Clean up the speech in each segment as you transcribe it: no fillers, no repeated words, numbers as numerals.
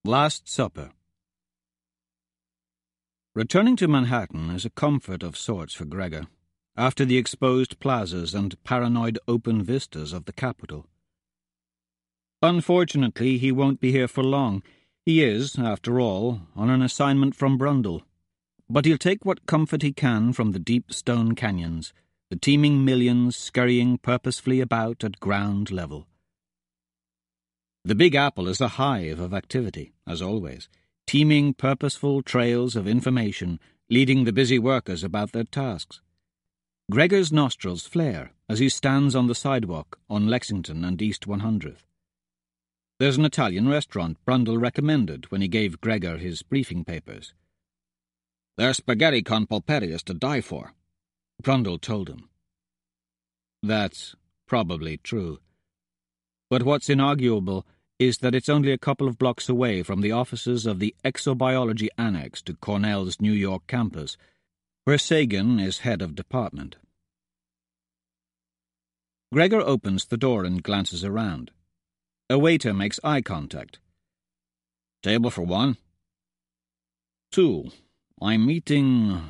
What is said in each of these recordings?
Last Supper. Returning to Manhattan is a comfort of sorts for Gregor, after the exposed plazas and paranoid open vistas of the capital. Unfortunately, he won't be here for long. He is, after all, on an assignment from Brundle. But he'll take what comfort he can from the deep stone canyons, the teeming millions scurrying purposefully about at ground level. The Big Apple is a hive of activity, as always, teeming purposeful trails of information leading the busy workers about their tasks. Gregor's nostrils flare as he stands on the sidewalk on Lexington and East 100th. There's an Italian restaurant Brundle recommended when he gave Gregor his briefing papers. "Their spaghetti con polpetti is to die for," Brundle told him. That's probably true. But what's inarguable is that it's only a couple of blocks away from the offices of the Exobiology Annex to Cornell's New York campus, where Sagan is head of department. Gregor opens the door and glances around. A waiter makes eye contact. "Table for one?" "Two. I'm meeting,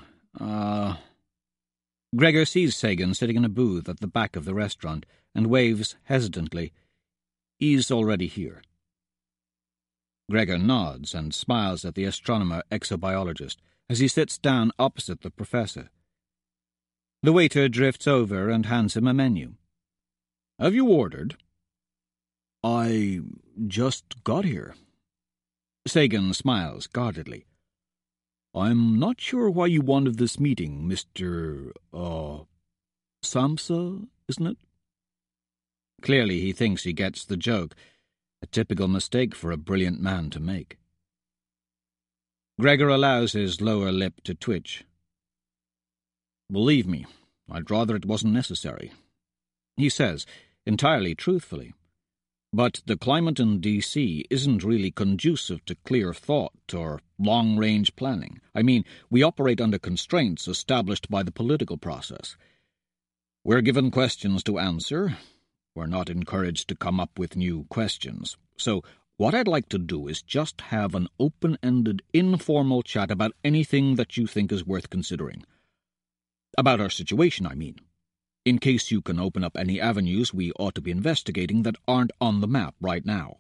Gregor sees Sagan sitting in a booth at the back of the restaurant and waves hesitantly. He's already here. Gregor nods and smiles at the astronomer-exobiologist as he sits down opposite the professor. The waiter drifts over and hands him a menu. "Have you ordered?" "I just got here." Sagan smiles guardedly. "I'm not sure why you wanted this meeting, Mr. Samsa, isn't it?" Clearly he thinks he gets the joke, a typical mistake for a brilliant man to make. Gregor allows his lower lip to twitch. "Believe me, I'd rather it wasn't necessary," he says, entirely truthfully. "But the climate in D.C. isn't really conducive to clear thought or long-range planning. I mean, we operate under constraints established by the political process. We're given questions to answer. We're not encouraged to come up with new questions. So what I'd like to do is just have an open-ended, informal chat about anything that you think is worth considering. About our situation, I mean. In case you can open up any avenues we ought to be investigating that aren't on the map right now."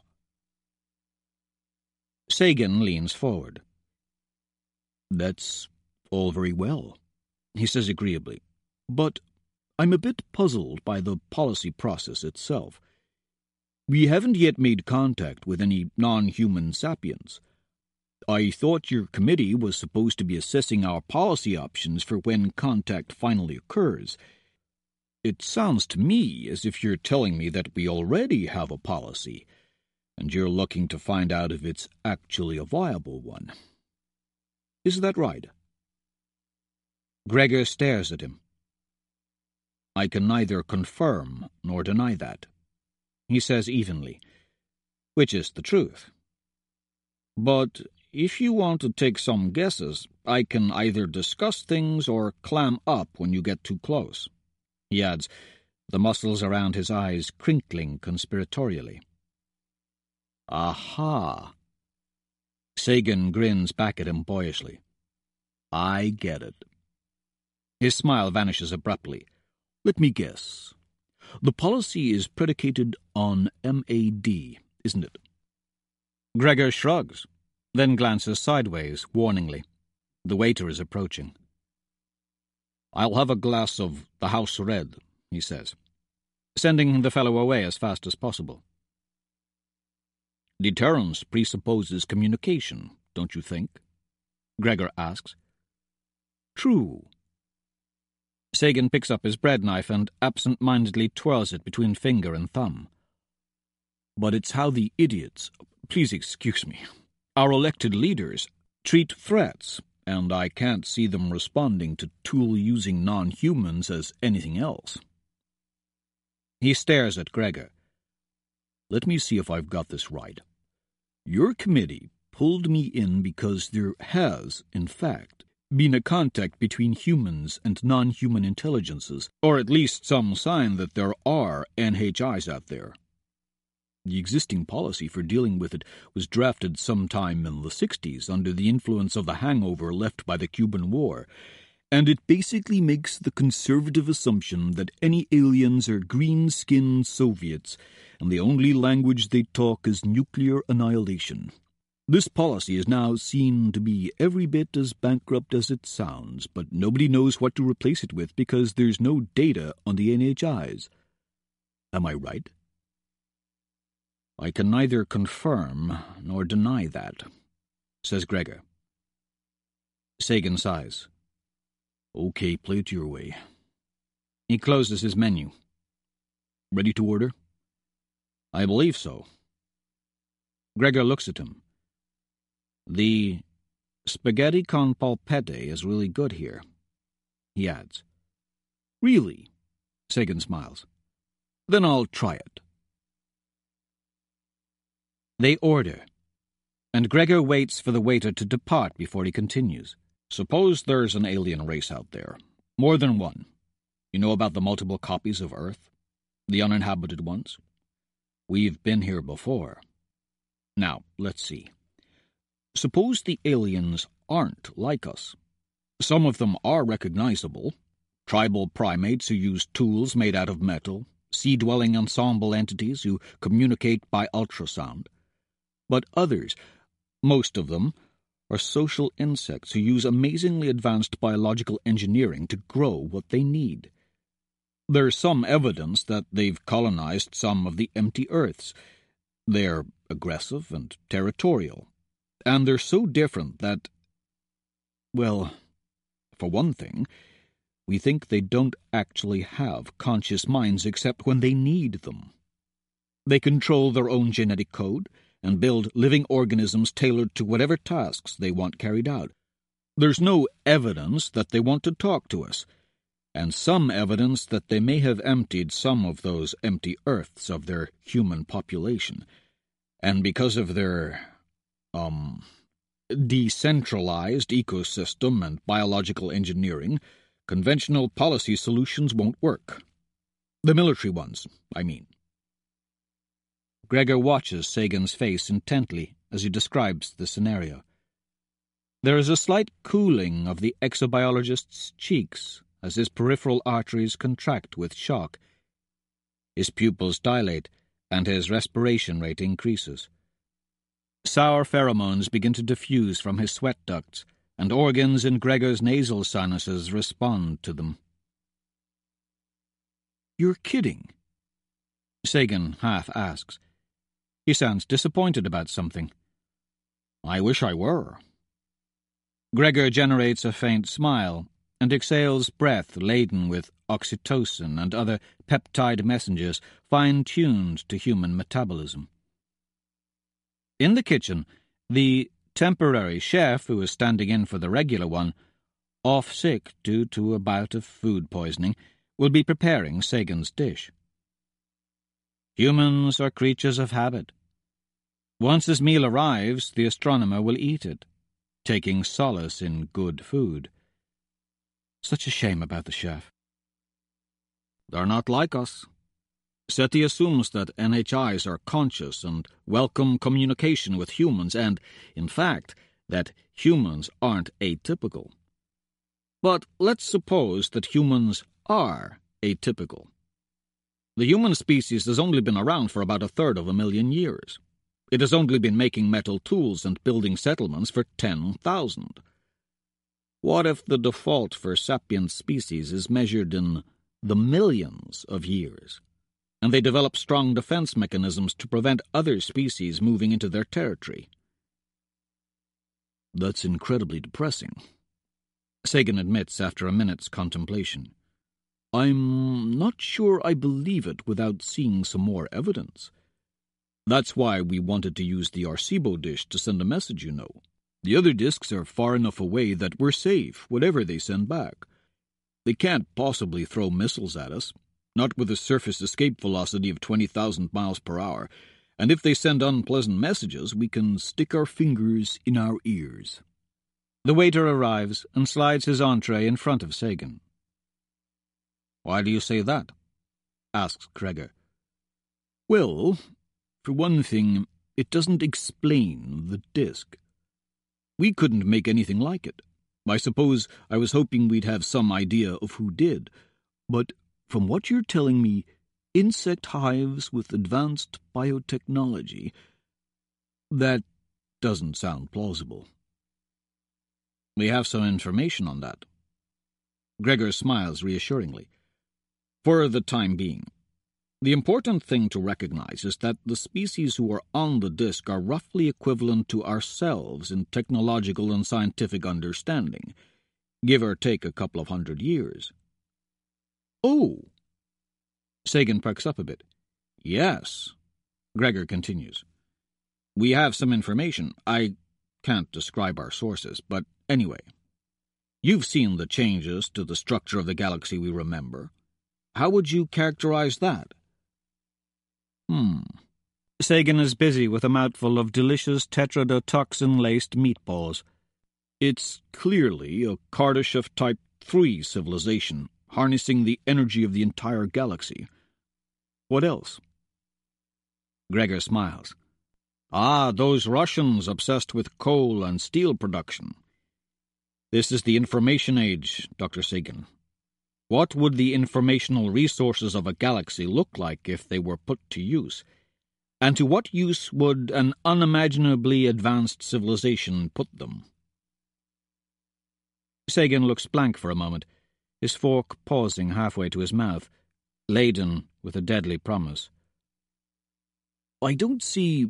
Sagan leans forward. "That's all very well," he says agreeably, "but I'm a bit puzzled by the policy process itself. We haven't yet made contact with any non-human sapients. I thought your committee was supposed to be assessing our policy options for when contact finally occurs. It sounds to me as if you're telling me that we already have a policy, and you're looking to find out if it's actually a viable one. Is that right?" Gregor stares at him. "I can neither confirm nor deny that," he says evenly, which is the truth. "But if you want to take some guesses, I can either discuss things or clam up when you get too close," he adds, the muscles around his eyes crinkling conspiratorially. "Aha!" Sagan grins back at him boyishly. "I get it." His smile vanishes abruptly. "Let me guess. The policy is predicated on MAD, isn't it?" Gregor shrugs, then glances sideways, warningly. The waiter is approaching. "I'll have a glass of the house red," he says, sending the fellow away as fast as possible. "Deterrence presupposes communication, don't you think?" Gregor asks. "True." Sagan picks up his bread knife and absent-mindedly twirls it between finger and thumb. "But it's how the idiots, please excuse me, our elected leaders, treat threats, and I can't see them responding to tool-using non-humans as anything else." He stares at Gregor. "Let me see if I've got this right. Your committee pulled me in because there has, in fact, been a contact between humans and non-human intelligences, or at least some sign that there are NHIs out there." The existing policy for dealing with it was drafted sometime in the 60s under the influence of the hangover left by the Cuban War, and it basically makes the conservative assumption that any aliens are green-skinned Soviets, and the only language they talk is nuclear annihilation. This policy is now seen to be every bit as bankrupt as it sounds, but nobody knows what to replace it with because there's no data on the NHIs. Am I right? I can neither confirm nor deny that, says Gregor. Sagan sighs. Okay, play it your way. He closes his menu. Ready to order? I believe so. Gregor looks at him. The spaghetti con polpette is really good here, he adds. Really? Sagan smiles. Then I'll try it. They order, and Gregor waits for the waiter to depart before he continues. Suppose there's an alien race out there. More than one. You know about the multiple copies of Earth? The uninhabited ones? We've been here before. Now, let's see. Suppose the aliens aren't like us. Some of them are recognizable. Tribal primates who use tools made out of metal, sea-dwelling ensemble entities who communicate by ultrasound. But others, most of them, are social insects who use amazingly advanced biological engineering to grow what they need. There's some evidence that they've colonized some of the empty Earths. They're aggressive and territorial, and they're so different that, well, for one thing, we think they don't actually have conscious minds except when they need them. They control their own genetic code and build living organisms tailored to whatever tasks they want carried out. There's no evidence that they want to talk to us, and some evidence that they may have emptied some of those empty Earths of their human population, and because of their, decentralized ecosystem and biological engineering, conventional policy solutions won't work. The military ones, I mean. Gregor watches Sagan's face intently as he describes the scenario. There is a slight cooling of the exobiologist's cheeks as his peripheral arteries contract with shock. His pupils dilate, and his respiration rate increases. Sour pheromones begin to diffuse from his sweat ducts, and organs in Gregor's nasal sinuses respond to them. "You're kidding," Sagan half asks. He sounds disappointed about something. "I wish I were." Gregor generates a faint smile and exhales breath laden with oxytocin and other peptide messengers fine-tuned to human metabolism. In the kitchen, the temporary chef, who is standing in for the regular one, off sick due to a bout of food poisoning, will be preparing Sagan's dish. Humans are creatures of habit. Once his meal arrives, the astronomer will eat it, taking solace in good food. Such a shame about the chef. They're not like us. SETI assumes that NHIs are conscious and welcome communication with humans and, in fact, that humans aren't atypical. But let's suppose that humans are atypical. The human species has only been around for about 1/3 of a million years. It has only been making metal tools and building settlements for 10,000. What if the default for sapient species is measured in the millions of years, and they develop strong defense mechanisms to prevent other species moving into their territory? That's incredibly depressing, Sagan admits after a minute's contemplation. I'm not sure I believe it without seeing some more evidence. That's why we wanted to use the Arecibo dish to send a message, you know. The other discs are far enough away that we're safe, whatever they send back. They can't possibly throw missiles at us, not with a surface escape velocity of 20,000 miles per hour, and if they send unpleasant messages, we can stick our fingers in our ears. The waiter arrives and slides his entree in front of Sagan. Why do you say that? Asks Gregor. Well, For one thing, it doesn't explain the disk. We couldn't make anything like it. I suppose I was hoping we'd have some idea of who did, but from what you're telling me, insect hives with advanced biotechnology, that doesn't sound plausible. We have some information on that. Gregor smiles reassuringly. For the time being. The important thing to recognize is that the species who are on the disk are roughly equivalent to ourselves in technological and scientific understanding, give or take a couple of 100 years. Oh! Sagan perks up a bit. Yes, Gregor continues. We have some information. I can't describe our sources, but anyway. You've seen the changes to the structure of the galaxy we remember. How would you characterize that? Sagan is busy with a mouthful of delicious tetrodotoxin-laced meatballs. It's clearly a Kardashev Type 3 civilization, harnessing the energy of the entire galaxy. What else? Gregor smiles. Those Russians obsessed with coal and steel production. This is the information age, Dr. Sagan. What would the informational resources of a galaxy look like if they were put to use? And to what use would an unimaginably advanced civilization put them? Sagan looks blank for a moment, his fork pausing halfway to his mouth, laden with a deadly promise. I don't see...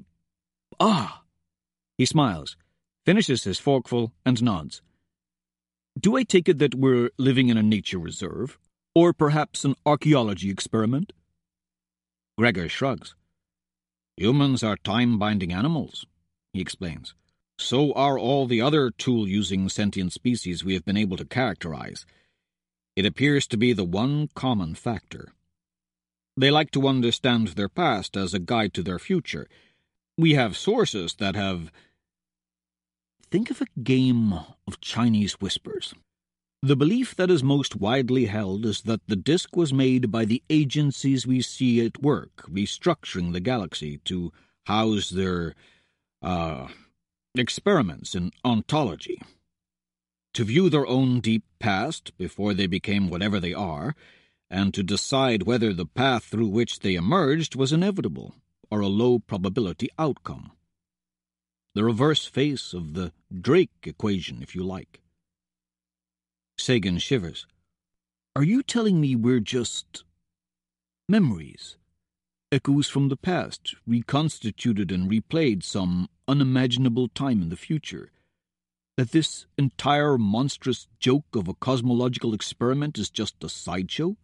He smiles, finishes his forkful, and nods. Do I take it that we're living in a nature reserve? Or perhaps an archaeology experiment? Gregor shrugs. Humans are time-binding animals, he explains. So are all the other tool-using sentient species we have been able to characterize. It appears to be the one common factor. They like to understand their past as a guide to their future. We have sources that have... Think of a game of Chinese whispers. The belief that is most widely held is that the disk was made by the agencies we see at work, restructuring the galaxy to house their, experiments in ontology. To view their own deep past before they became whatever they are, and to decide whether the path through which they emerged was inevitable, or a low-probability outcome. The reverse face of the Drake equation, if you like. Sagan shivers. Are you telling me we're just... memories? Echoes from the past, reconstituted and replayed some unimaginable time in the future? That this entire monstrous joke of a cosmological experiment is just a sideshow?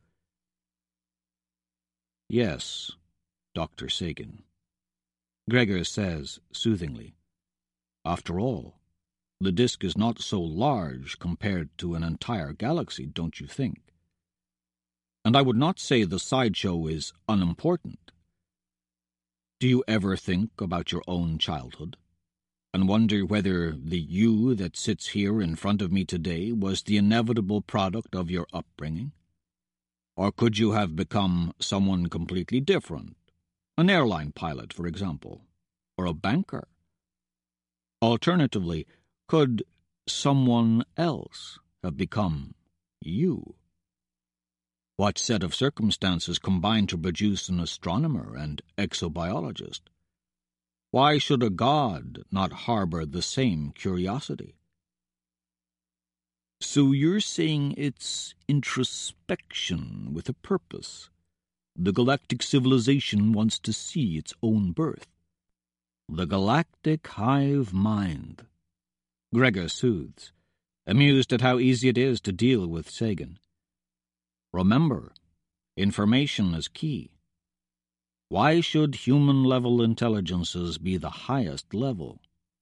Yes, Dr. Sagan. Gregor says soothingly. After all, the disk is not so large compared to an entire galaxy, don't you think? And I would not say the sideshow is unimportant. Do you ever think about your own childhood, and wonder whether the you that sits here in front of me today was the inevitable product of your upbringing? Or could you have become someone completely different? An airline pilot, for example, or a banker? Alternatively, could someone else have become you? What set of circumstances combined to produce an astronomer and exobiologist? Why should a god not harbor the same curiosity? So you're saying it's introspection with a purpose. The galactic civilization wants to see its own birth. The galactic hive mind. Gregor soothes, amused at how easy it is to deal with Sagan. Remember, information is key. Why should human-level intelligences be the highest level?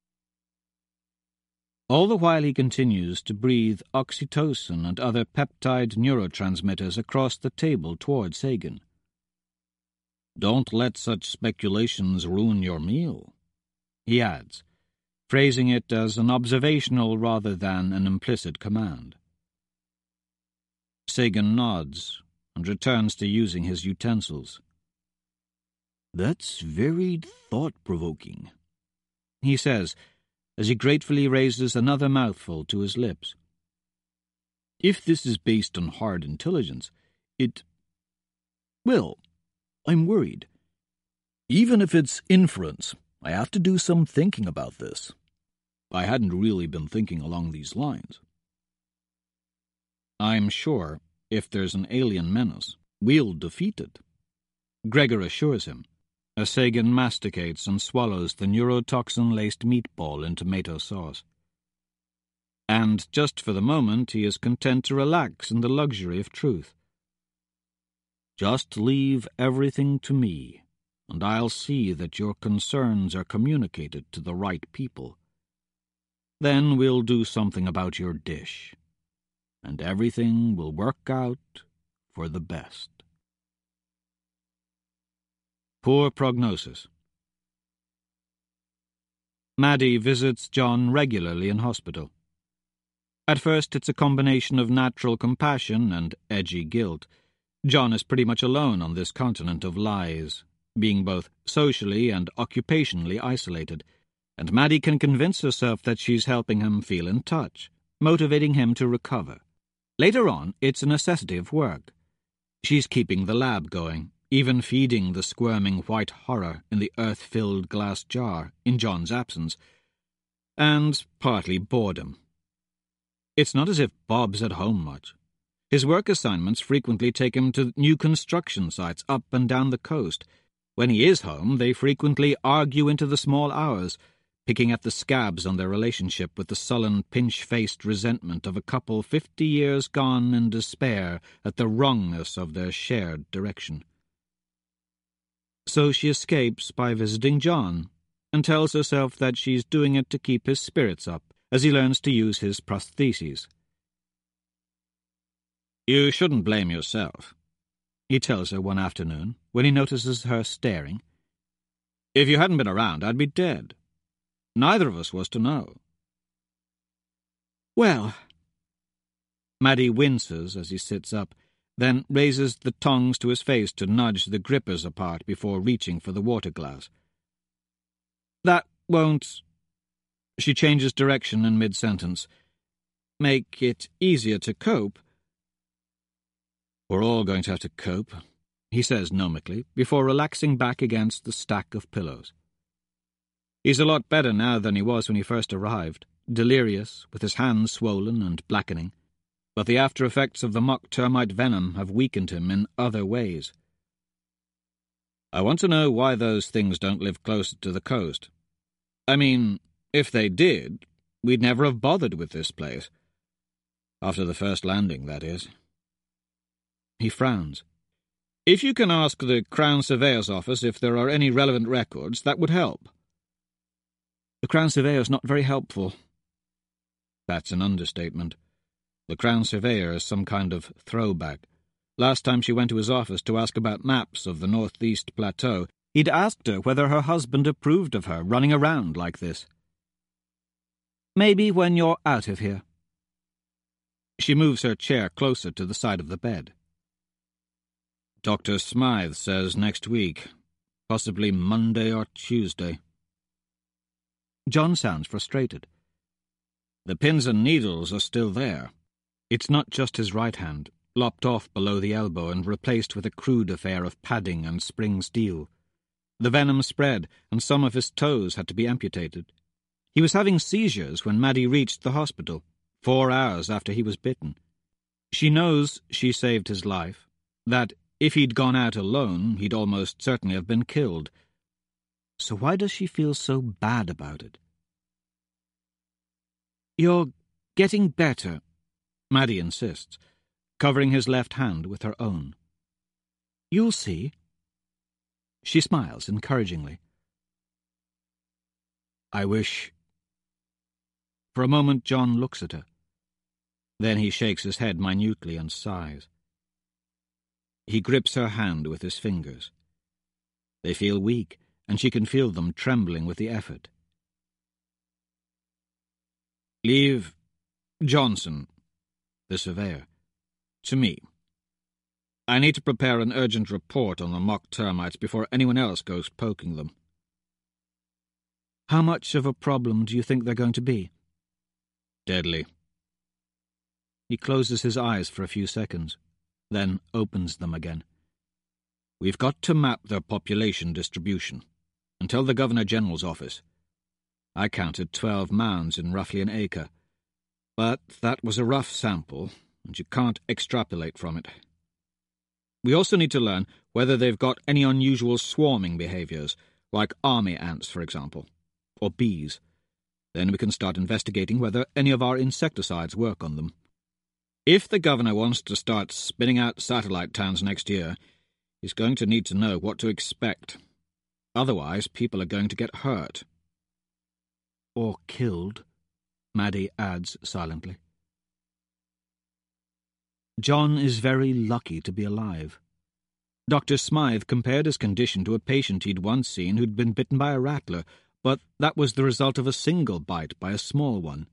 All the while he continues to breathe oxytocin and other peptide neurotransmitters across the table toward Sagan. Don't let such speculations ruin your meal, he adds, phrasing it as an observational rather than an implicit command. Sagan nods and returns to using his utensils. "That's very thought-provoking," he says, as he gratefully raises another mouthful to his lips. "If this is based on hard intelligence, well, I'm worried. Even if it's inference, I have to do some thinking about this. I hadn't really been thinking along these lines." "I'm sure, if there's an alien menace, we'll defeat it," Gregor assures him, as Sagan masticates and swallows the neurotoxin-laced meatball in tomato sauce. And just for the moment he is content to relax in the luxury of truth. "Just leave everything to me, and I'll see that your concerns are communicated to the right people. Then we'll do something about your dish, and everything will work out for the best." Poor prognosis. Maddie visits John regularly in hospital. At first it's a combination of natural compassion and edgy guilt. John is pretty much alone on this continent of lies, being both socially and occupationally isolated, and Maddie can convince herself that she's helping him feel in touch, motivating him to recover. Later on, it's a necessity of work. She's keeping the lab going, even feeding the squirming white horror in the earth-filled glass jar in John's absence, and partly boredom. It's not as if Bob's at home much. His work assignments frequently take him to new construction sites up and down the coast. When he is home, they frequently argue into the small hours, picking at the scabs on their relationship with the sullen, pinch-faced resentment of a couple 50 years gone in despair at the wrongness of their shared direction. So she escapes by visiting John, and tells herself that she's doing it to keep his spirits up as he learns to use his prostheses. "You shouldn't blame yourself," he tells her one afternoon, when he notices her staring. "If you hadn't been around, I'd be dead. Neither of us was to know." "Well..." Maddie winces as he sits up, then raises the tongs to his face to nudge the grippers apart before reaching for the water glass. "That won't..." She changes direction in mid-sentence. "Make it easier to cope." "We're all going to have to cope," he says gnomically, before relaxing back against the stack of pillows. He's a lot better now than he was when he first arrived, delirious, with his hands swollen and blackening, but the after-effects of the mock termite venom have weakened him in other ways. "I want to know why those things don't live closer to the coast. I mean, if they did, we'd never have bothered with this place. After the first landing, that is." He frowns. "If you can ask the Crown Surveyor's office if there are any relevant records, that would help." "The Crown Surveyor's not very helpful." That's an understatement. The Crown Surveyor is some kind of throwback. Last time she went to his office to ask about maps of the northeast plateau, he'd asked her whether her husband approved of her running around like this. "Maybe when you're out of here." She moves her chair closer to the side of the bed. "Dr. Smythe says next week, possibly Monday or Tuesday." John sounds frustrated. The pins and needles are still there. It's not just his right hand, lopped off below the elbow and replaced with a crude affair of padding and spring steel. The venom spread, and some of his toes had to be amputated. He was having seizures when Maddie reached the hospital, 4 hours after he was bitten. She knows she saved his life, that if he'd gone out alone, he'd almost certainly have been killed. So why does she feel so bad about it? "You're getting better," Maddie insists, covering his left hand with her own. "You'll see." She smiles encouragingly. "I wish..." For a moment John looks at her. Then he shakes his head minutely and sighs. He grips her hand with his fingers. They feel weak, and she can feel them trembling with the effort. "Leave Johnson, the surveyor, to me. I need to prepare an urgent report on the mock termites before anyone else goes poking them. How much of a problem do you think they're going to be? Deadly. He closes his eyes for a few seconds, then opens them again. We've got to map their population distribution, and tell the Governor-General's office. I counted 12 mounds in roughly an acre, but that was a rough sample, and you can't extrapolate from it. We also need to learn whether they've got any unusual swarming behaviors, like army ants, for example, or bees. Then we can start investigating whether any of our insecticides work on them. If the governor wants to start spinning out satellite towns next year, he's going to need to know what to expect. Otherwise, people are going to get hurt. Or killed, Maddie adds silently. John is very lucky to be alive. Dr. Smythe compared his condition to a patient he'd once seen who'd been bitten by a rattler, but that was the result of a single bite by a small one.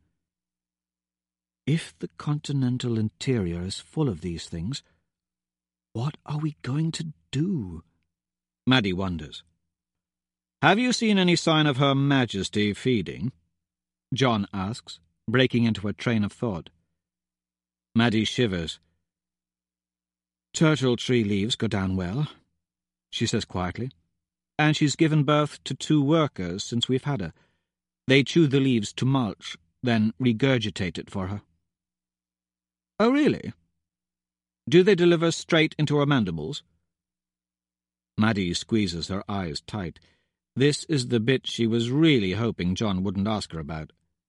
If the continental interior is full of these things, what are we going to do? Maddie wonders. Have you seen any sign of Her Majesty feeding? John asks, breaking into a train of thought. Maddie shivers. Turtle tree leaves go down well, she says quietly, and she's given birth to 2 workers since we've had her. They chew the leaves to mulch, then regurgitate it for her. Oh, really? Do they deliver straight into her mandibles? Maddie squeezes her eyes tight. This is the bit she was really hoping John wouldn't ask her about.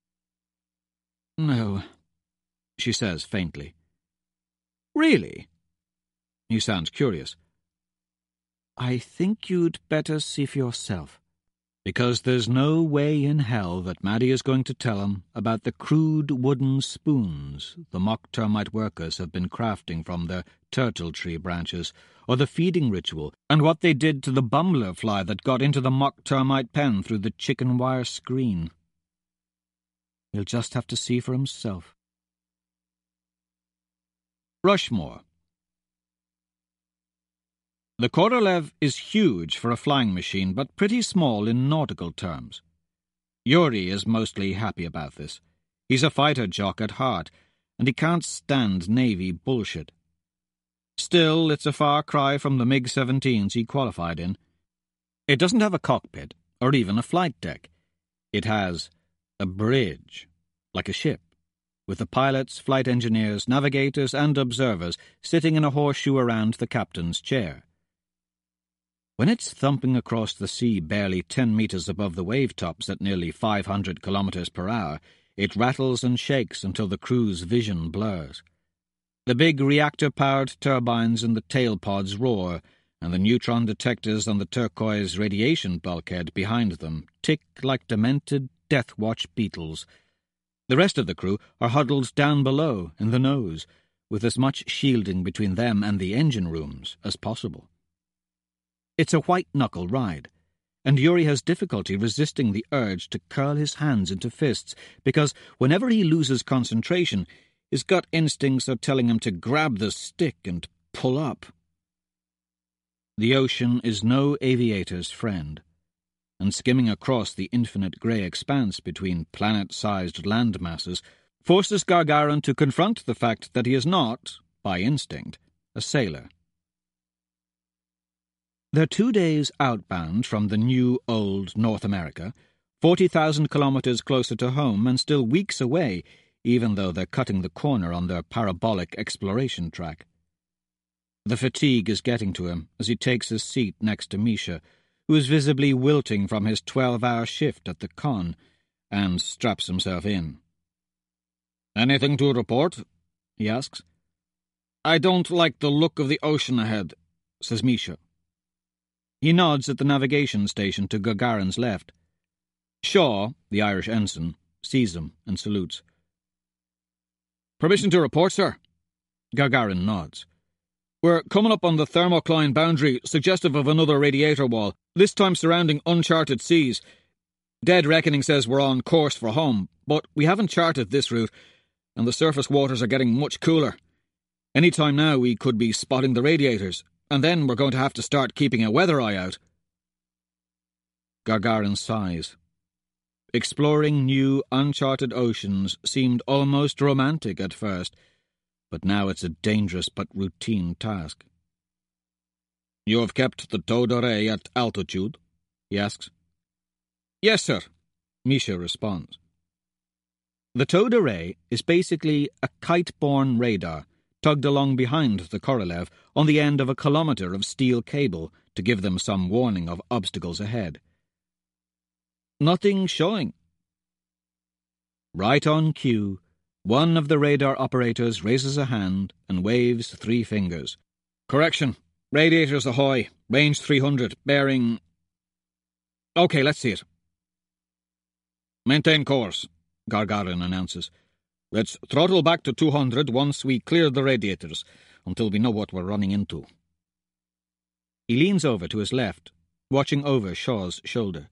No, she says faintly. Really? He sounds curious. I think you'd better see for yourself, because there's no way in hell that Maddie is going to tell him about the crude wooden spoons the mock termite workers have been crafting from their turtle tree branches, or the feeding ritual, and what they did to the bumbler fly that got into the mock termite pen through the chicken wire screen. He'll just have to see for himself. Rushmore. The Korolev is huge for a flying machine, but pretty small in nautical terms. Yuri is mostly happy about this. He's a fighter jock at heart, and he can't stand Navy bullshit. Still, it's a far cry from the MiG-17s he qualified in. It doesn't have a cockpit, or even a flight deck. It has a bridge, like a ship, with the pilots, flight engineers, navigators, and observers sitting in a horseshoe around the captain's chair. When it's thumping across the sea barely 10 meters above the wave tops at nearly 500 kilometers per hour, it rattles and shakes until the crew's vision blurs. The big reactor-powered turbines in the tail pods roar, and the neutron detectors on the turquoise radiation bulkhead behind them tick like demented Death Watch beetles. The rest of the crew are huddled down below, in the nose, with as much shielding between them and the engine rooms as possible. It's a white-knuckle ride, and Yuri has difficulty resisting the urge to curl his hands into fists, because whenever he loses concentration, his gut instincts are telling him to grab the stick and pull up. The ocean is no aviator's friend, and skimming across the infinite grey expanse between planet-sized land masses forces Gagarin to confront the fact that he is not, by instinct, a sailor. They're 2 days outbound from the new old North America, 40,000 kilometers closer to home and still weeks away, even though they're cutting the corner on their parabolic exploration track. The fatigue is getting to him as he takes his seat next to Misha, who is visibly wilting from his 12-hour shift at the con, and straps himself in. "Anything to report?" he asks. "I don't like the look of the ocean ahead," says Misha. He nods at the navigation station to Gagarin's left. Shaw, the Irish ensign, sees him and salutes. "Permission to report, sir?" Gagarin nods. "We're coming up on the thermocline boundary, suggestive of another radiator wall, this time surrounding uncharted seas. Dead reckoning says we're on course for home, but we haven't charted this route, and the surface waters are getting much cooler. Any time now we could be spotting the radiators, and then we're going to have to start keeping a weather eye out. Gargarin sighs. Exploring new, uncharted oceans seemed almost romantic at first, but now it's a dangerous but routine task. You have kept the Taux d'Oreille at altitude? He asks. Yes, sir, Misha responds. The Taux d'Oreille is basically a kite-borne radar tugged along behind the Korolev on the end of a kilometre of steel cable to give them some warning of obstacles ahead. Nothing showing. Right on cue, one of the radar operators raises a hand and waves 3 fingers. Correction. Radiators ahoy. Range 300. Bearing... OK, let's see it. Maintain course, Gargarin announces. Let's throttle back to 200 once we clear the radiators, until we know what we're running into. He leans over to his left, watching over Shaw's shoulder.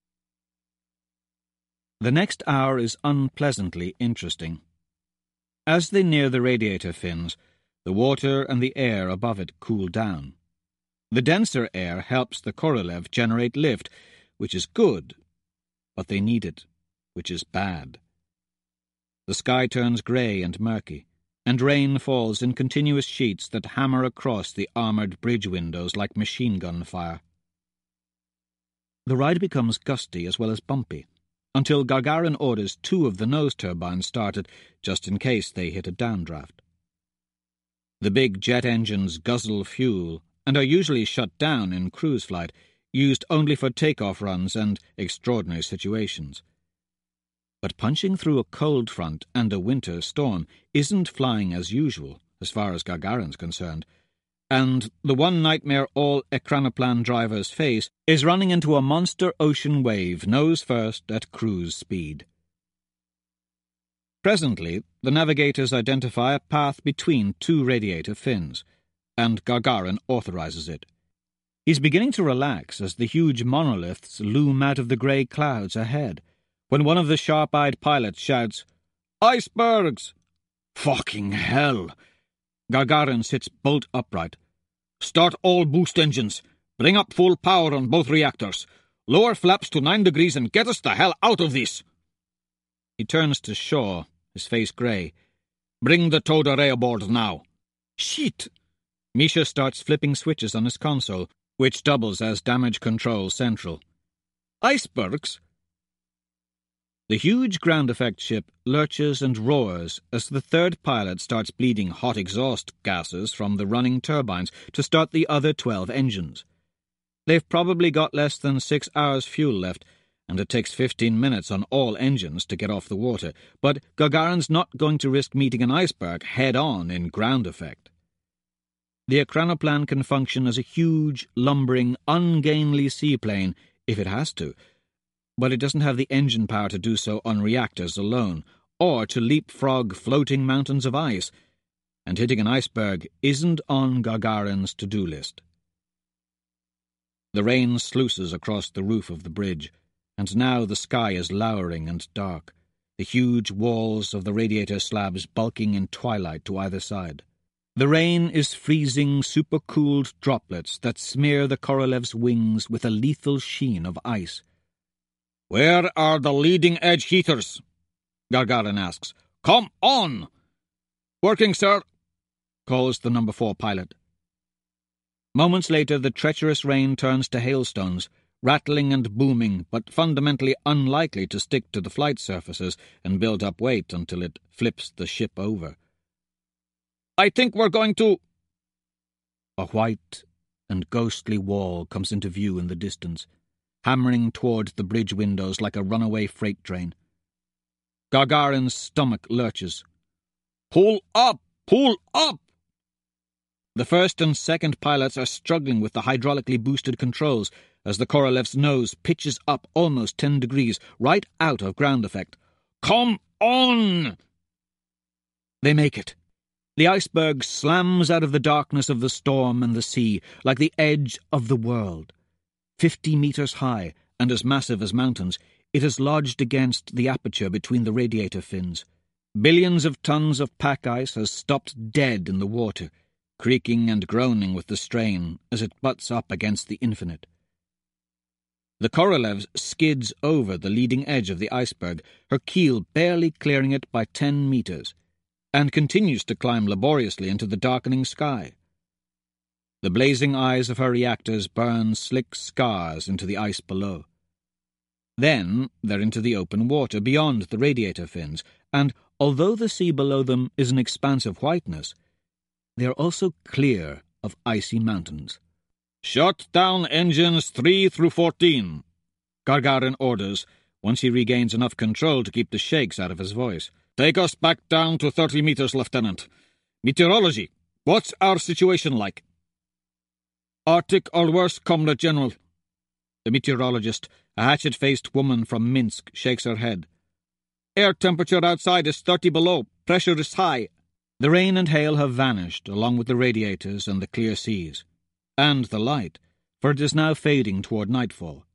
The next hour is unpleasantly interesting. As they near the radiator fins, the water and the air above it cool down. The denser air helps the Korolev generate lift, which is good, but they need it, which is bad. The sky turns grey and murky, and rain falls in continuous sheets that hammer across the armoured bridge windows like machine-gun fire. The ride becomes gusty as well as bumpy, until Gargarin orders 2 of the nose turbines started just in case they hit a downdraft. The big jet engines guzzle fuel and are usually shut down in cruise flight, used only for takeoff runs and extraordinary situations. But punching through a cold front and a winter storm isn't flying as usual, as far as Gagarin's concerned, and the one nightmare all Ekranoplan drivers face is running into a monster ocean wave nose first at cruise speed. Presently, the navigators identify a path between 2 radiator fins, and Gargarin authorizes it. He's beginning to relax as the huge monoliths loom out of the grey clouds ahead, when one of the sharp-eyed pilots shouts, "Icebergs!" Fucking hell! Gargarin sits bolt upright. Start all boost engines. Bring up full power on both reactors. Lower flaps to 9 degrees and get us the hell out of this. He turns to Shaw, his face grey. Bring the Taux d'Oreille aboard now. Shit! Misha starts flipping switches on his console, which doubles as damage control central. Icebergs? The huge ground effect ship lurches and roars as the 3rd pilot starts bleeding hot exhaust gases from the running turbines to start the other 12 engines. They've probably got less than 6 hours fuel left, and it takes 15 minutes on all engines to get off the water, but Gagarin's not going to risk meeting an iceberg head-on in ground effect. The Ekranoplan can function as a huge, lumbering, ungainly seaplane if it has to, but it doesn't have the engine power to do so on reactors alone, or to leapfrog floating mountains of ice, and hitting an iceberg isn't on Gagarin's to-do list. The rain sluices across the roof of the bridge, and now the sky is lowering and dark, the huge walls of the radiator slabs bulking in twilight to either side. The rain is freezing, supercooled droplets that smear the Korolev's wings with a lethal sheen of ice. "Where are the leading-edge heaters?" Gargarin asks. "Come on!" "Working, sir," calls the number 4 pilot. Moments later, the treacherous rain turns to hailstones, rattling and booming, but fundamentally unlikely to stick to the flight surfaces and build up weight until it flips the ship over. "I think we're going to—" A white and ghostly wall comes into view in the distance, hammering toward the bridge windows like a runaway freight train. Gagarin's stomach lurches. "Pull up! Pull up!" The 1st and 2nd pilots are struggling with the hydraulically boosted controls as the Korolev's nose pitches up almost 10 degrees, right out of ground effect. "Come on!" They make it. The iceberg slams out of the darkness of the storm and the sea like the edge of the world. 50 meters high and as massive as mountains, it is lodged against the aperture between the radiator fins. Billions of tons of pack ice has stopped dead in the water, creaking and groaning with the strain as it butts up against the infinite. The Korolev skids over the leading edge of the iceberg, her keel barely clearing it by 10 meters, and continues to climb laboriously into the darkening sky. The blazing eyes of her reactors burn slick scars into the ice below. Then they're into the open water beyond the radiator fins, and although the sea below them is an expanse of whiteness, they are also clear of icy mountains. "Shut down engines 3 through 14, Gagarin orders, once he regains enough control to keep the shakes out of his voice. "Take us back down to 30 meters, Lieutenant. Meteorology, what's our situation like?" "Arctic or worse, Comrade General." The meteorologist, a hatchet-faced woman from Minsk, shakes her head. "Air temperature outside is 30 below. Pressure is high." The rain and hail have vanished, along with the radiators and the clear seas. And the light, for it is now fading toward nightfall.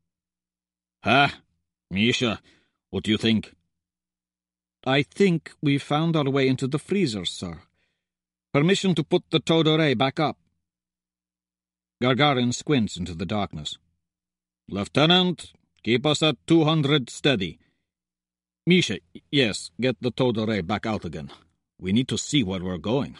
Misha, what do you think?" "I think we've found our way into the freezers, sir. Permission to put the Todoré back up." Gagarin squints into the darkness. "Lieutenant, keep us at 200 steady. Misha, yes, get the Todoré back out again. We need to see where we're going."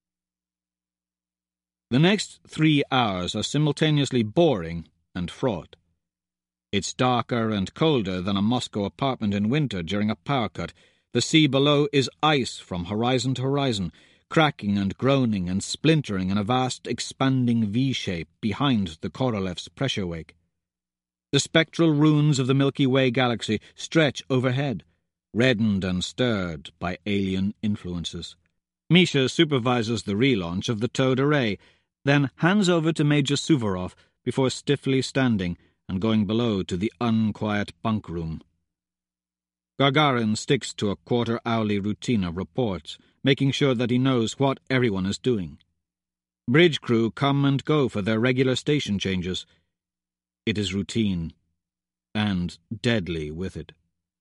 The next 3 hours are simultaneously boring and fraught. It's darker and colder than a Moscow apartment in winter during a power cut. The sea below is ice from horizon to horizon, cracking and groaning and splintering in a vast expanding V-shape behind the Korolev's pressure wake. The spectral runes of the Milky Way galaxy stretch overhead, reddened and stirred by alien influences. Misha supervises the relaunch of the Todoré, then hands over to Major Suvorov before stiffly standing and going below to the unquiet bunk room. Gagarin sticks to a quarter-hourly routine of reports, making sure that he knows what everyone is doing. Bridge crew come and go for their regular station changes. It is routine, and deadly with it.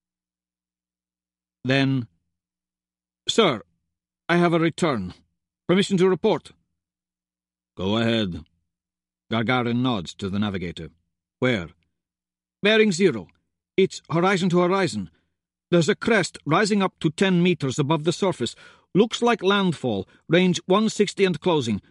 Then, "Sir, I have a return. Permission to report." "Go ahead." Gagarin nods to the navigator. "Where?" "Bearing 0. It's horizon to horizon. There's a crest rising up to 10 meters above the surface. Looks like landfall, range 160 and closing.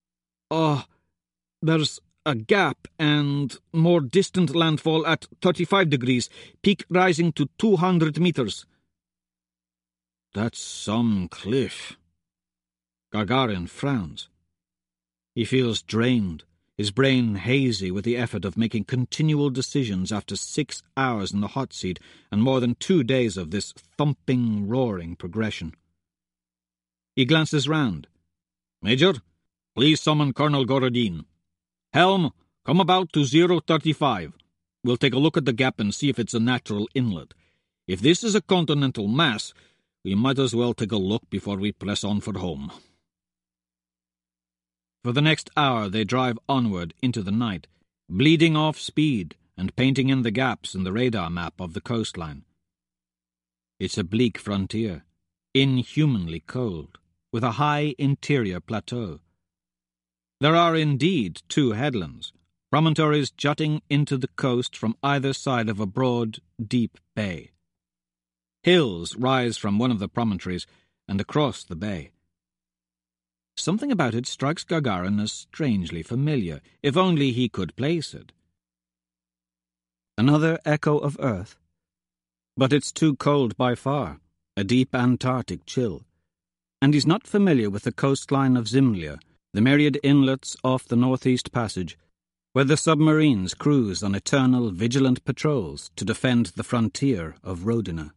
There's a gap and more distant landfall at 35 degrees, peak rising to 200 meters. "That's some cliff." Gagarin frowns. He feels drained, his brain hazy with the effort of making continual decisions after 6 hours in the hot seat and more than 2 days of this thumping, roaring progression. He glances round. "Major, please summon Colonel Gorodin. Helm, come about to 035. We'll take a look at the gap and see if it's a natural inlet. If this is a continental mass, we might as well take a look before we press on for home." For the next hour they drive onward into the night, bleeding off speed and painting in the gaps in the radar map of the coastline. It's a bleak frontier, inhumanly cold, with a high interior plateau. There are indeed 2 headlands, promontories jutting into the coast from either side of a broad, deep bay. Hills rise from one of the promontories and across the bay. Something about it strikes Gagarin as strangely familiar, if only he could place it. Another echo of Earth? But it's too cold by far, a deep Antarctic chill. And he's not familiar with the coastline of Zimlia, the myriad inlets off the Northeast Passage, where the submarines cruise on eternal vigilant patrols to defend the frontier of Rodina.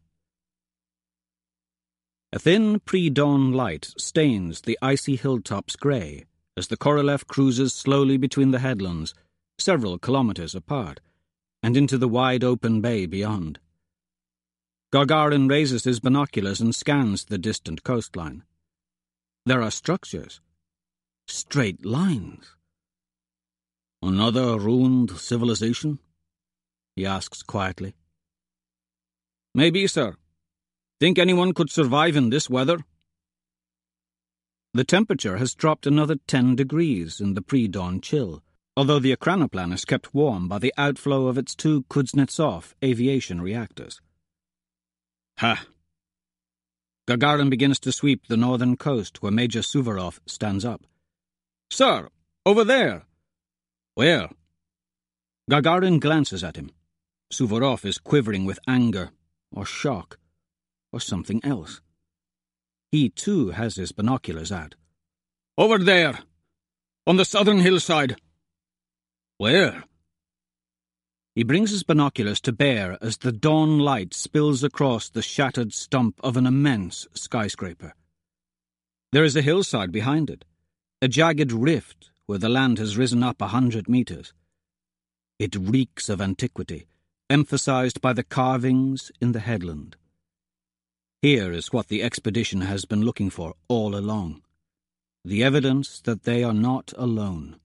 A thin pre-dawn light stains the icy hilltops grey as the Korolev cruises slowly between the headlands, several kilometers apart, and into the wide-open bay beyond. Gagarin raises his binoculars and scans the distant coastline. There are structures. Straight lines. "Another ruined civilization?" he asks quietly. "Maybe, sir. Think anyone could survive in this weather? The temperature has dropped another 10 degrees in the pre-dawn chill, although the Ekranoplan is kept warm by the outflow of its 2 Kuznetsov aviation reactors. Ha! Gagarin begins to sweep the northern coast where Major Suvorov stands up. Sir, over there! Where? Gagarin glances at him. Suvorov is quivering with anger, or shock, or something else. He, too, has his binoculars out. Over there! On the southern hillside! Where? He brings his binoculars to bear as the dawn light spills across the shattered stump of an immense skyscraper. There is a hillside behind it, a jagged rift where the land has risen up 100 meters. It reeks of antiquity, emphasized by the carvings in the headland. Here is what the expedition has been looking for all along, the evidence that they are not alone.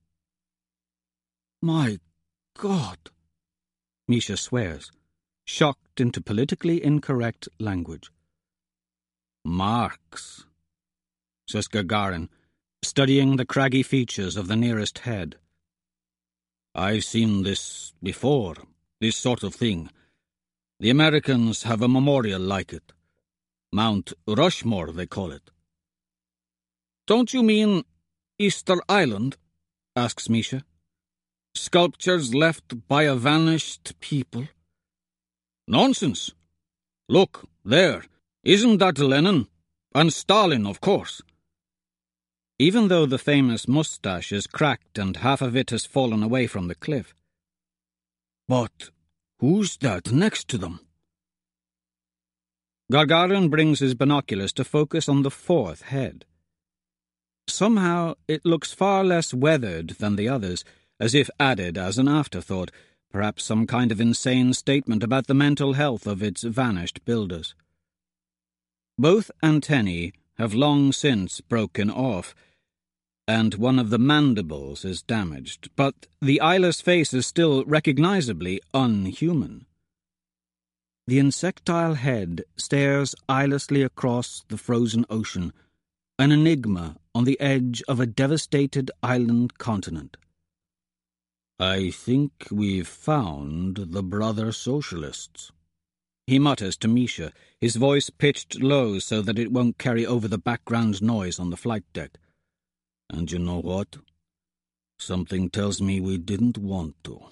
My God! Misha swears, shocked into politically incorrect language. Marks, says Gagarin, studying the craggy features of the nearest head. I've seen this before, this sort of thing. The Americans have a memorial like it. Mount Rushmore, they call it. Don't you mean Easter Island? Asks Misha. Sculptures left by a vanished people? Nonsense. Look, there. Isn't that Lenin? And Stalin, of course. Even though the famous moustache is cracked and half of it has fallen away from the cliff. But who's that next to them? Gagarin brings his binoculars to focus on the 4th head. Somehow it looks far less weathered than the others, as if added as an afterthought, perhaps some kind of insane statement about the mental health of its vanished builders. Both antennae have long since broken off, and one of the mandibles is damaged, but the eyeless face is still recognizably unhuman. The insectile head stares eyelessly across the frozen ocean, an enigma on the edge of a devastated island continent. I think we've found the brother socialists, he mutters to Misha, his voice pitched low so that it won't carry over the background noise on the flight deck. And you know what? Something tells me we didn't want to.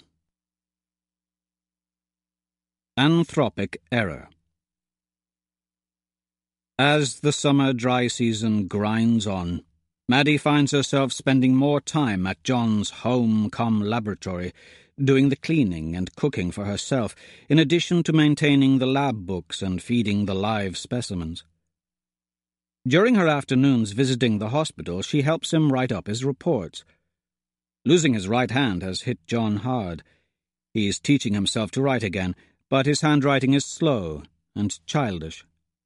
Anthropic error. As the summer dry season grinds on, Maddie finds herself spending more time at John's home-laboratory, doing the cleaning and cooking for herself, in addition to maintaining the lab books and feeding the live specimens. During her afternoons visiting the hospital, she helps him write up his reports. Losing his right hand has hit John hard. He's teaching himself to write again, but his handwriting is slow and childish.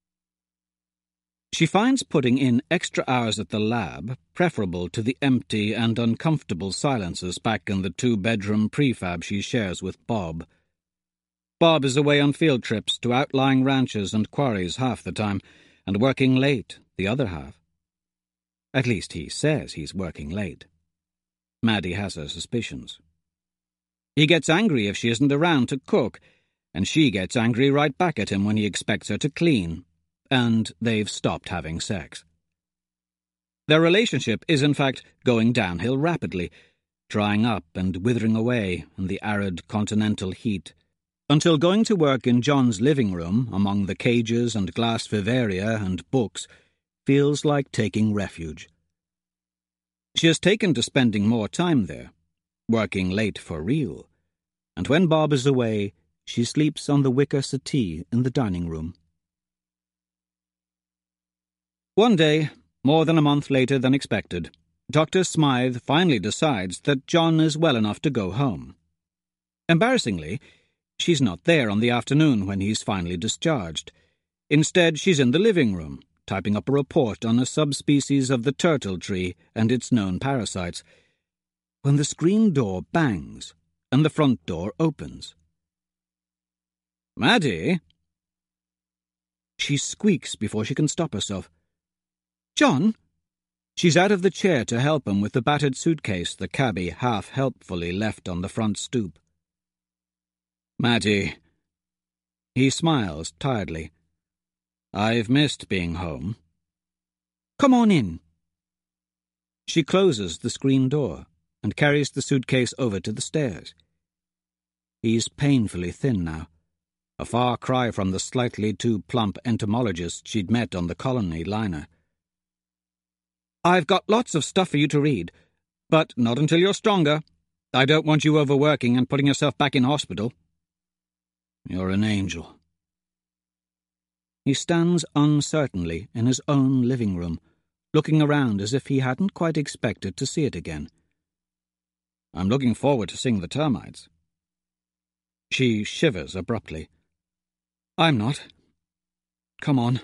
She finds putting in extra hours at the lab preferable to the empty and uncomfortable silences back in the 2-bedroom prefab she shares with Bob. Bob is away on field trips to outlying ranches and quarries half the time, and working late the other half. At least he says he's working late. Maddie has her suspicions. He gets angry if she isn't around to cook, and she gets angry right back at him when he expects her to clean, and they've stopped having sex. Their relationship is in fact going downhill rapidly, drying up and withering away in the arid continental heat, until going to work in John's living room among the cages and glass vivaria and books feels like taking refuge. She has taken to spending more time there, working late for real, and when Bob is away, she sleeps on the wicker settee in the dining room. One day, more than a month later than expected, Dr. Smythe finally decides that John is well enough to go home. Embarrassingly, she's not there on the afternoon when he's finally discharged. Instead, she's in the living room, typing up a report on a subspecies of the turtle tree and its known parasites, when the screen door bangs and the front door opens. Maddie? She squeaks before she can stop herself. "John!" She's out of the chair to help him with the battered suitcase the cabby half-helpfully left on the front stoop. "Matty." He smiles tiredly. "I've missed being home." "Come on in." She closes the screen door and carries the suitcase over to the stairs. He's painfully thin now, a far cry from the slightly too plump entomologist she'd met on the Colony liner. "I've got lots of stuff for you to read, but not until you're stronger. I don't want you overworking and putting yourself back in hospital." "You're an angel." He stands uncertainly in his own living room, looking around as if he hadn't quite expected to see it again. "I'm looking forward to seeing the termites." She shivers abruptly. "I'm not. Come on."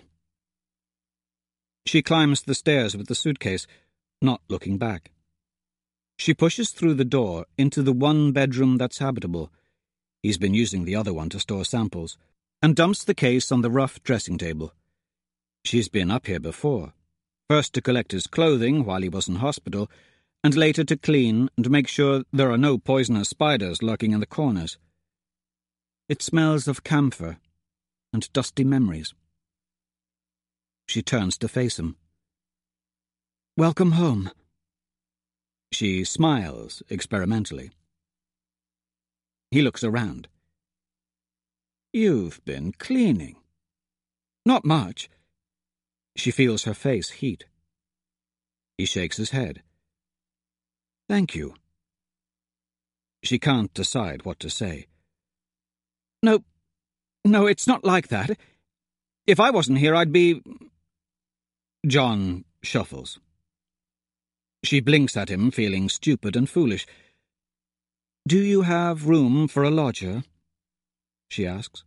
She climbs the stairs with the suitcase, not looking back. She pushes through the door into the one bedroom that's habitable — he's been using the other one to store samples — and dumps the case on the rough dressing table. She's been up here before, first to collect his clothing while he was in hospital, and later to clean and make sure there are no poisonous spiders lurking in the corners. It smells of camphor and dusty memories. She turns to face him. "Welcome home." She smiles experimentally. He looks around. "You've been cleaning." "Not much." She feels her face heat. He shakes his head. "Thank you." She can't decide what to say. No, it's not like that. If I wasn't here, I'd be—" John shuffles. She blinks at him, feeling stupid and foolish. "Do you have room for a lodger?" she asks.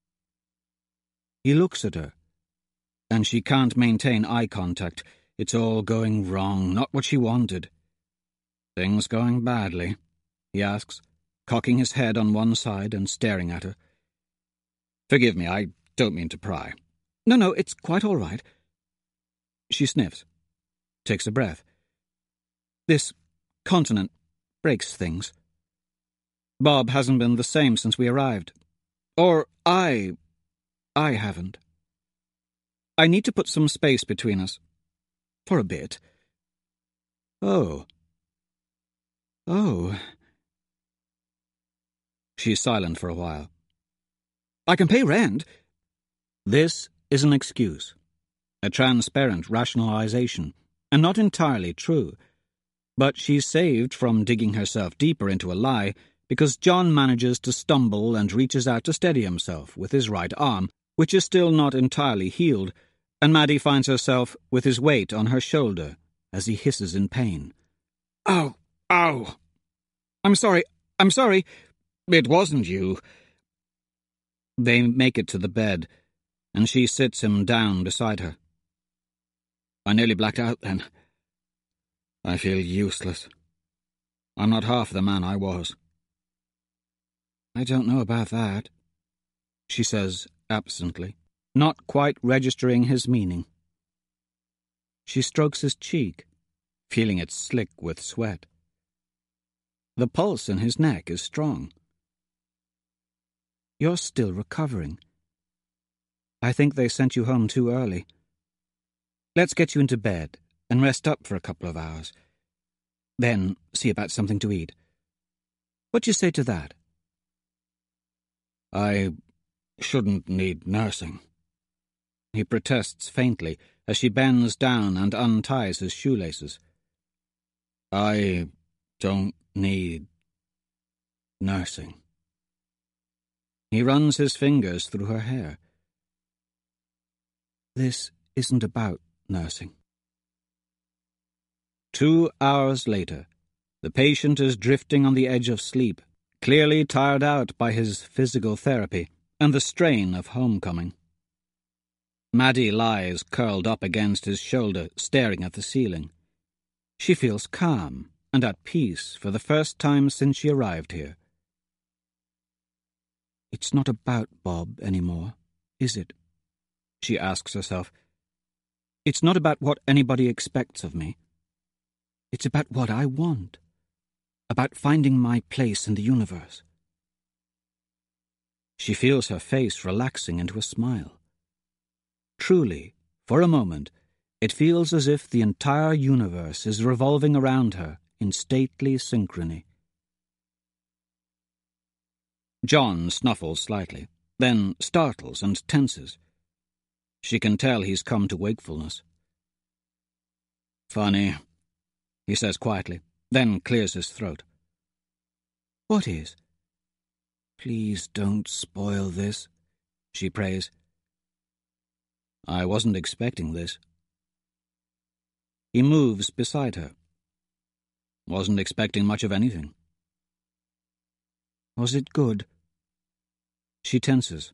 He looks at her, and she can't maintain eye contact. It's all going wrong, not what she wanted. "Things going badly?" he asks, cocking his head on one side and staring at her. "Forgive me, I don't mean to pry." No, it's quite all right." She sniffs, takes a breath. "This continent breaks things. Bob hasn't been the same since we arrived. Or I haven't. I need to put some space between us. For a bit." Oh. She's silent for a while. "I can pay rent." This is an excuse, a transparent rationalization, and not entirely true. But she's saved from digging herself deeper into a lie because John manages to stumble and reaches out to steady himself with his right arm, which is still not entirely healed, and Maddie finds herself with his weight on her shoulder as he hisses in pain. "Ow! Ow! I'm sorry. It wasn't you." They make it to the bed, and she sits him down beside her. "I nearly blacked out then. I feel useless. I'm not half the man I was." "I don't know about that," she says absently, not quite registering his meaning. She strokes his cheek, feeling it slick with sweat. The pulse in his neck is strong. "You're still recovering. I think they sent you home too early. Let's get you into bed and rest up for a couple of hours. Then see about something to eat. What do you say to that?" "I shouldn't need nursing," he protests faintly as she bends down and unties his shoelaces. "I don't need nursing." He runs his fingers through her hair. "This isn't about nursing." 2 hours later, the patient is drifting on the edge of sleep, clearly tired out by his physical therapy and the strain of homecoming. Maddie lies curled up against his shoulder, staring at the ceiling. She feels calm and at peace for the first time since she arrived here. "It's not about Bob anymore, is it?" she asks herself. It's not about what anybody expects of me. It's about what I want. About finding my place in the universe. She feels her face relaxing into a smile. Truly, for a moment, it feels as if the entire universe is revolving around her in stately synchrony. John snuffles slightly, then startles and tenses. She can tell he's come to wakefulness. "Funny," he says quietly, then clears his throat. "What is?" "Please don't spoil this," she prays. "I wasn't expecting this." He moves beside her. "Wasn't expecting much of anything." "Was it good?" She tenses.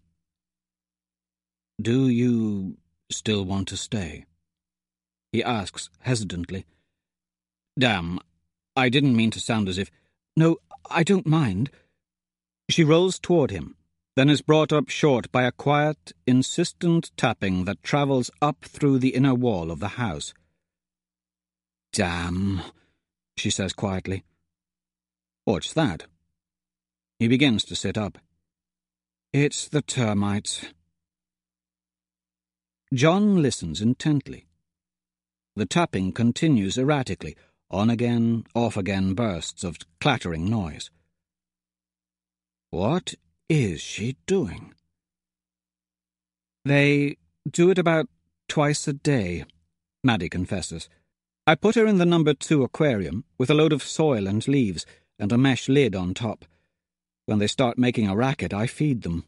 "Do you still want to stay?" he asks hesitantly. "Damn, I didn't mean to sound as if—" "No, I don't mind." She rolls toward him, then is brought up short by a quiet, insistent tapping that travels up through the inner wall of the house. "Damn," she says quietly. "What's that?" He begins to sit up. "It's the termites." John listens intently. The tapping continues erratically, on again, off again bursts of clattering noise. What is she doing? "They do it about twice a day," Maddie confesses. "I put her in the No. 2 aquarium with a load of soil and leaves and a mesh lid on top. When they start making a racket, I feed them."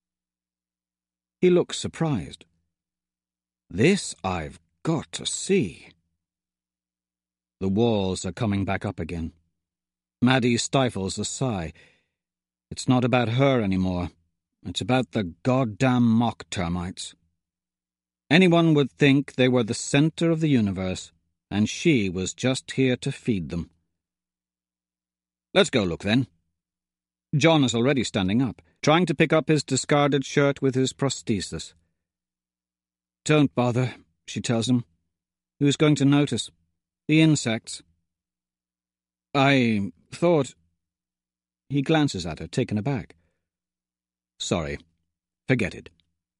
He looks surprised. "This I've got to see." The walls are coming back up again. Maddie stifles a sigh. It's not about her anymore. It's about the goddamn mock termites. Anyone would think they were the center of the universe, and she was just here to feed them. "Let's go look, then." John is already standing up, trying to pick up his discarded shirt with his prosthesis. "Don't bother," she tells him. "Who's going to notice? The insects." "I thought—" He glances at her, taken aback. "Sorry. Forget it."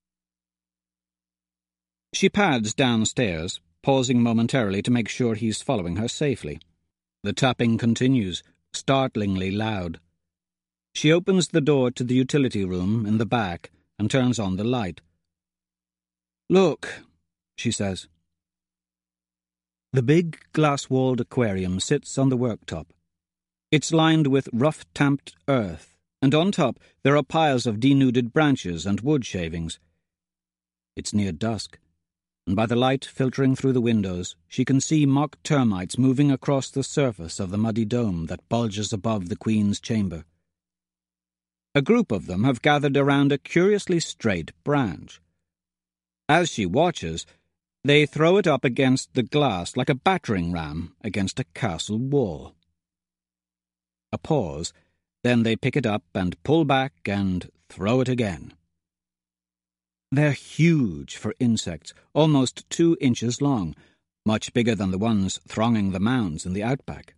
She pads downstairs, pausing momentarily to make sure he's following her safely. The tapping continues, startlingly loud. She opens the door to the utility room in the back and turns on the light. "Look," she says. The big glass-walled aquarium sits on the worktop. It's lined with rough-tamped earth, and on top there are piles of denuded branches and wood shavings. It's near dusk, and by the light filtering through the windows, she can see mock termites moving across the surface of the muddy dome that bulges above the Queen's chamber. A group of them have gathered around a curiously straight branch. As she watches, they throw it up against the glass like a battering ram against a castle wall. A pause, then they pick it up and pull back and throw it again. They're huge for insects, almost 2 inches long, much bigger than the ones thronging the mounds in the outback.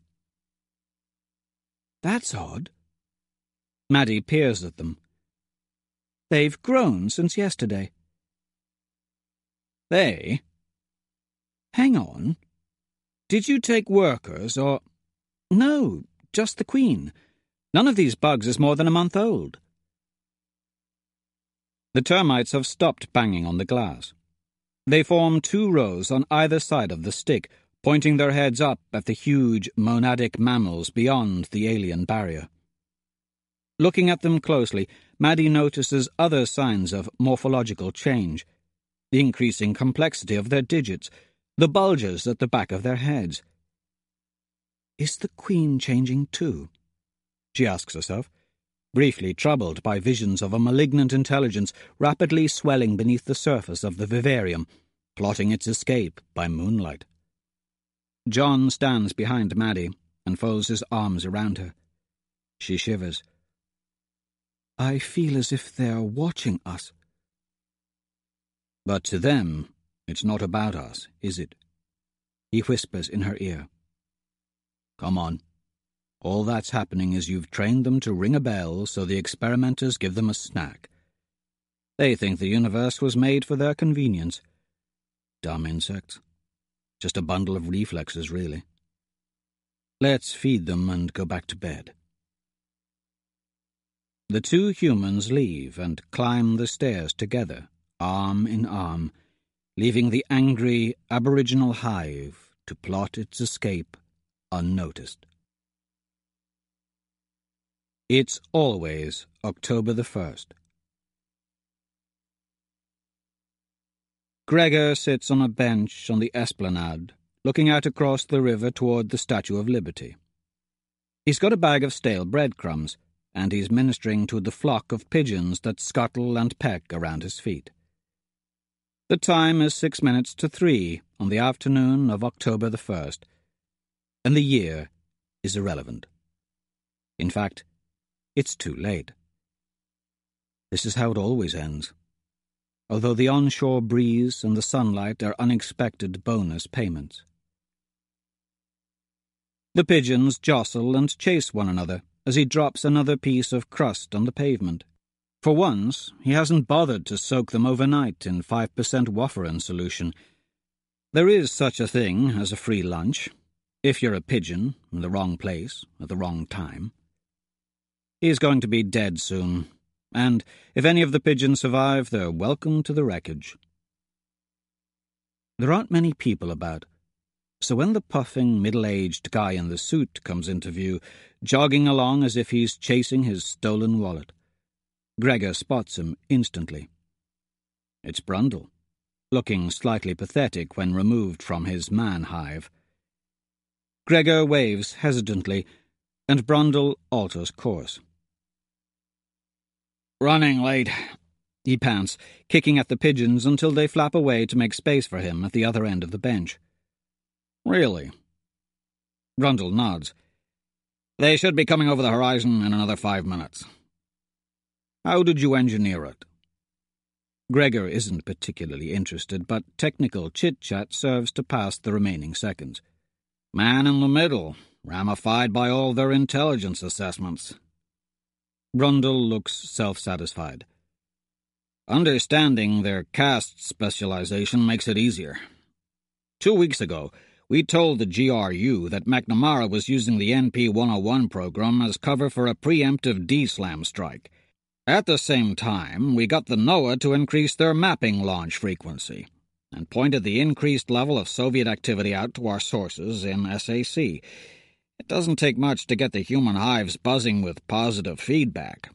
"That's odd." Maddie peers at them. "They've grown since yesterday." "They?" "Hang on. Did you take workers, or—" "No, just the Queen. None of these bugs is more than a month old." The termites have stopped banging on the glass. They form 2 rows on either side of the stick, pointing their heads up at the huge monadic mammals beyond the alien barrier. Looking at them closely, Maddie notices other signs of morphological change: the increasing complexity of their digits, the bulges at the back of their heads. Is the Queen changing too? She asks herself, briefly troubled by visions of a malignant intelligence rapidly swelling beneath the surface of the vivarium, plotting its escape by moonlight. John stands behind Maddie and folds his arms around her. She shivers. " I feel as if they're watching us." But to them, it's not about us, is it? He whispers in her ear. Come on. All that's happening is you've trained them to ring a bell so the experimenters give them a snack. They think the universe was made for their convenience. Dumb insects. Just a bundle of reflexes, really. Let's feed them and go back to bed. The two humans leave and climb the stairs together, arm in arm, leaving the angry aboriginal hive to plot its escape unnoticed. It's always October the 1st. Gregor sits on a bench on the esplanade, looking out across the river toward the Statue of Liberty. He's got a bag of stale breadcrumbs, and he's ministering to the flock of pigeons that scuttle and peck around his feet. The time is 6 minutes to 3 on the afternoon of October the 1st, and the year is irrelevant. In fact, it's too late. This is how it always ends, although the onshore breeze and the sunlight are unexpected bonus payments. The pigeons jostle and chase one another as he drops another piece of crust on the pavement. For once, he hasn't bothered to soak them overnight in 5% warfarin solution. There is such a thing as a free lunch, if you're a pigeon in the wrong place at the wrong time. He's going to be dead soon, and if any of the pigeons survive, they're welcome to the wreckage. There aren't many people about, so when the puffing, middle-aged guy in the suit comes into view, jogging along as if he's chasing his stolen wallet, Gregor spots him instantly. It's Brundle, looking slightly pathetic when removed from his man-hive. Gregor waves hesitantly, and Brundle alters course. Running late, he pants, kicking at the pigeons until they flap away to make space for him at the other end of the bench. Really? Brundle nods. They should be coming over the horizon in another 5 minutes. How did you engineer it? Gregor isn't particularly interested, but technical chit-chat serves to pass the remaining seconds. Man in the middle, ramified by all their intelligence assessments. Brundle looks self-satisfied. Understanding their caste specialization makes it easier. 2 weeks ago, we told the GRU that McNamara was using the NP-101 program as cover for a preemptive D-SLAM strike. At the same time, we got the NOAA to increase their mapping launch frequency and pointed the increased level of Soviet activity out to our sources in SAC. It doesn't take much to get the human hives buzzing with positive feedback.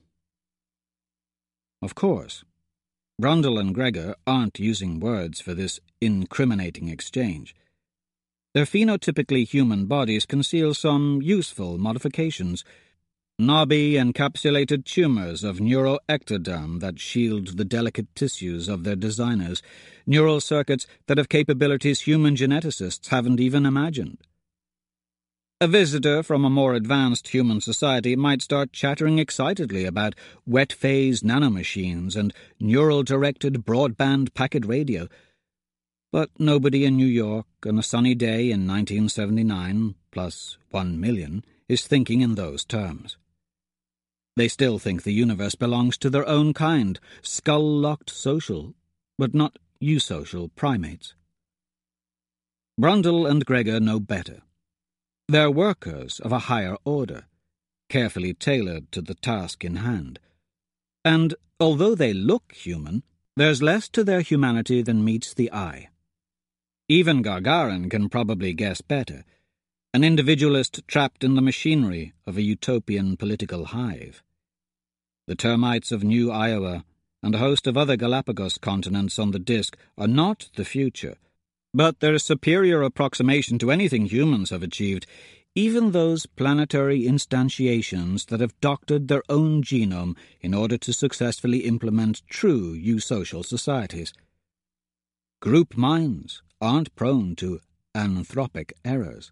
Of course, Brundle and Gregor aren't using words for this incriminating exchange. Their phenotypically human bodies conceal some useful modifications, knobby encapsulated tumors of neuroectoderm that shield the delicate tissues of their designers, neural circuits that have capabilities human geneticists haven't even imagined. A visitor from a more advanced human society might start chattering excitedly about wet-phase nanomachines and neural-directed broadband packet radio, but nobody in New York on a sunny day in 1979, plus 1 million, is thinking in those terms. They still think the universe belongs to their own kind, skull-locked social, but not eusocial primates. Brundle and Gregor know better. They're workers of a higher order, carefully tailored to the task in hand. And although they look human, there's less to their humanity than meets the eye. Even Gagarin can probably guess better, an individualist trapped in the machinery of a utopian political hive. The termites of New Iowa and a host of other Galapagos continents on the disk are not the future, but they're a superior approximation to anything humans have achieved, even those planetary instantiations that have doctored their own genome in order to successfully implement true eusocial societies. Group minds aren't prone to anthropic errors.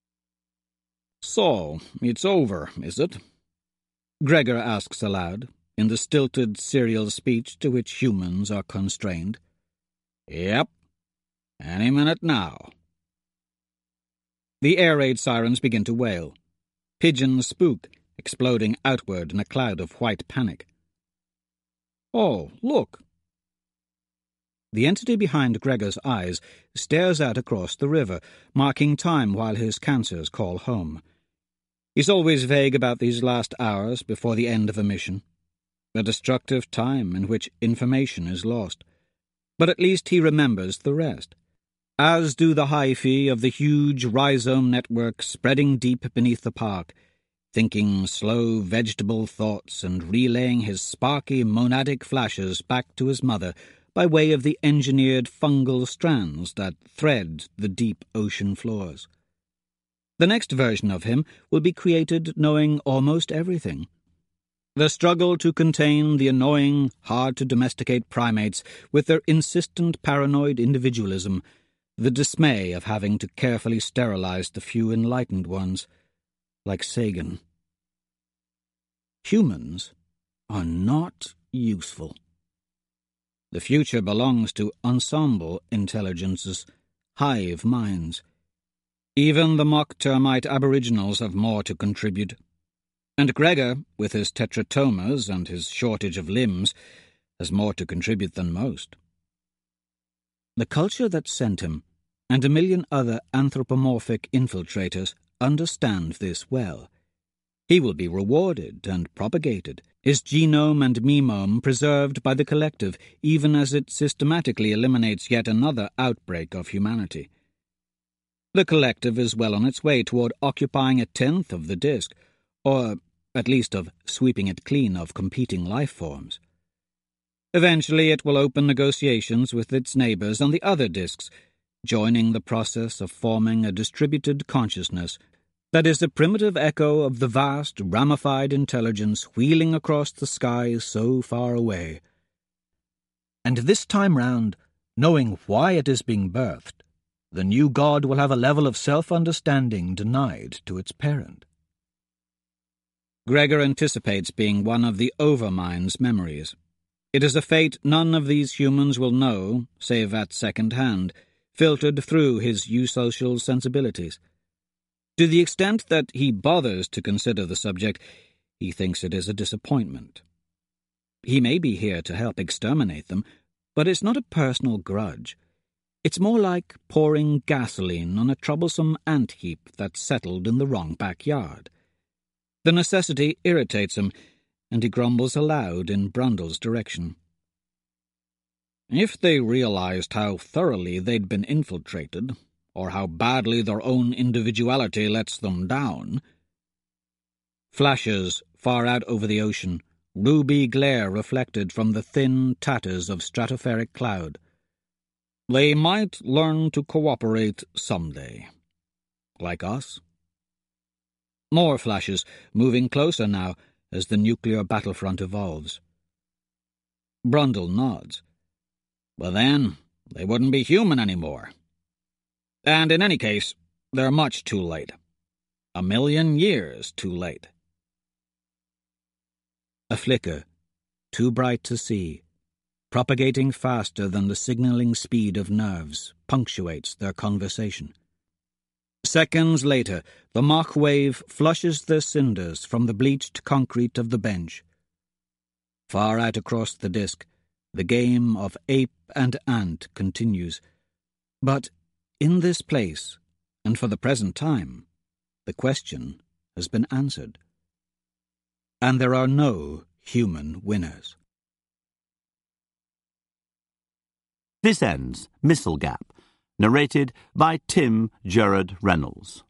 So, it's over, is it? Gregor asks aloud, in the stilted serial speech to which humans are constrained. Yep. Any minute now. The air raid sirens begin to wail. Pigeons spook, exploding outward in a cloud of white panic. Oh, look! The entity behind Gregor's eyes stares out across the river, marking time while his cancers call home. He's always vague about these last hours before the end of a mission, a destructive time in which information is lost. But at least he remembers the rest, as do the hyphae of the huge rhizome network spreading deep beneath the park, thinking slow vegetable thoughts and relaying his sparky monadic flashes back to his mother by way of the engineered fungal strands that thread the deep ocean floors. The next version of him will be created knowing almost everything. The struggle to contain the annoying, hard-to-domesticate primates with their insistent paranoid individualism, the dismay of having to carefully sterilize the few enlightened ones, like Sagan. Humans are not useful. The future belongs to ensemble intelligences, hive minds. Even the mock termite aboriginals have more to contribute. And Gregor, with his tetratomas and his shortage of limbs, has more to contribute than most. The culture that sent him, and a million other anthropomorphic infiltrators, understand this well. He will be rewarded and propagated, his genome and memome preserved by the collective, even as it systematically eliminates yet another outbreak of humanity. The collective is well on its way toward occupying a tenth of the disk, or at least of sweeping it clean of competing life forms. Eventually it will open negotiations with its neighbors on the other disks, joining the process of forming a distributed consciousness that is a primitive echo of the vast, ramified intelligence wheeling across the skies so far away. And this time round, knowing why it is being birthed, the new god will have a level of self-understanding denied to its parent. Gregor anticipates being one of the Overmind's memories. It is a fate none of these humans will know, save at second hand, filtered through his eusocial sensibilities. To the extent that he bothers to consider the subject, he thinks it is a disappointment. He may be here to help exterminate them, but it's not a personal grudge. It's more like pouring gasoline on a troublesome ant heap that's settled in the wrong backyard. The necessity irritates him, and he grumbles aloud in Brundle's direction. If they realized how thoroughly they'd been infiltrated, or how badly their own individuality lets them down. Flashes far out over the ocean, ruby glare reflected from the thin tatters of stratospheric cloud. They might learn to cooperate someday. Like us. More flashes, moving closer now as the nuclear battlefront evolves. Brundle nods. Well then, they wouldn't be human anymore. And in any case, they're much too late. 1,000,000 years too late. A flicker, too bright to see, propagating faster than the signaling speed of nerves, punctuates their conversation. Seconds later, the Mach wave flushes their cinders from the bleached concrete of the bench. Far out across the disk, the game of ape and ant continues. But in this place, and for the present time, the question has been answered. And there are no human winners. This ends Missile Gap, narrated by Tim Gerard Reynolds.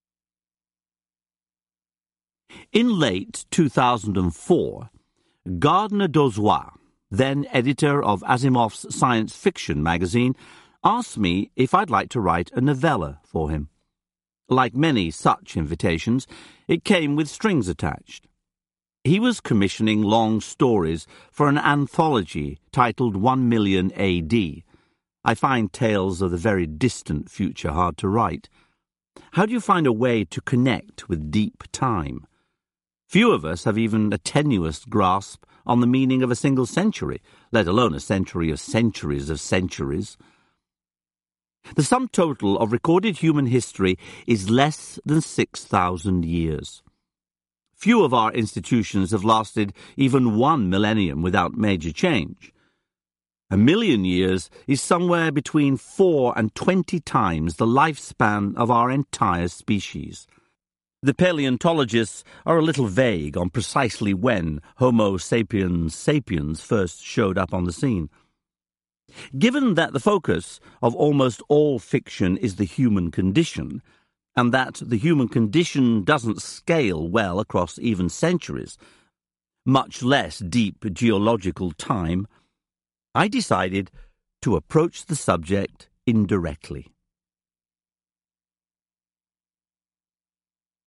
In late 2004, Gardner Dozois, then editor of Asimov's science fiction magazine, asked me if I'd like to write a novella for him. Like many such invitations, it came with strings attached. He was commissioning long stories for an anthology titled 1,000,000 AD. I find tales of the very distant future hard to write. How do you find a way to connect with deep time? Few of us have even a tenuous grasp on the meaning of a single century, let alone a century of centuries of centuries. The sum total of recorded human history is less than 6,000 years. Few of our institutions have lasted even 1 millennium without major change. 1 million years is somewhere between 4 and 20 times the lifespan of our entire species. The paleontologists are a little vague on precisely when Homo sapiens sapiens first showed up on the scene. Given that the focus of almost all fiction is the human condition, and that the human condition doesn't scale well across even centuries, much less deep geological time, I decided to approach the subject indirectly.